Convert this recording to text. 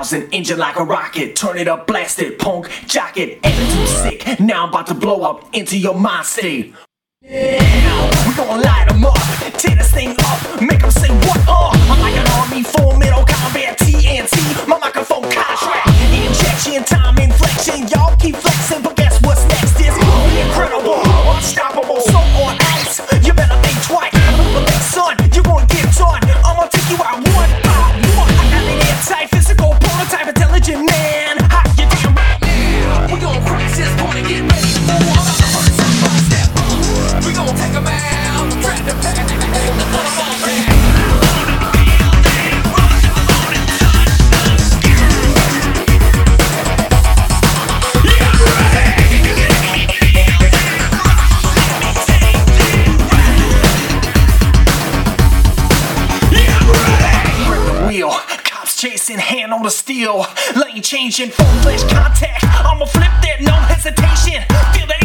3000, engine like a rocket. Turn it up, blast it, punk, jock it. Attitude sick, now I'm about to blow up into your mind state. Now, we gon' light 'em up, tear this thing up, make 'em say what I'm like an army full middle combat TNT, my microphone contract. Injection, time inflection, y'all keep flexing, but guess what's next is incredible, unstoppable, so on ice. You better think twice, but then son, you gonna get done. I'ma take you out one by one. I got an airtight, physical, prototype, intelligent man. How you damn right now? We gon' crash this point and get ready for step. We gon' take 'em out, grab the pack, put 'em on back. Cops chasing, hand on the steel, lane changing, full flesh contact. I'ma flip that, no hesitation. Feel the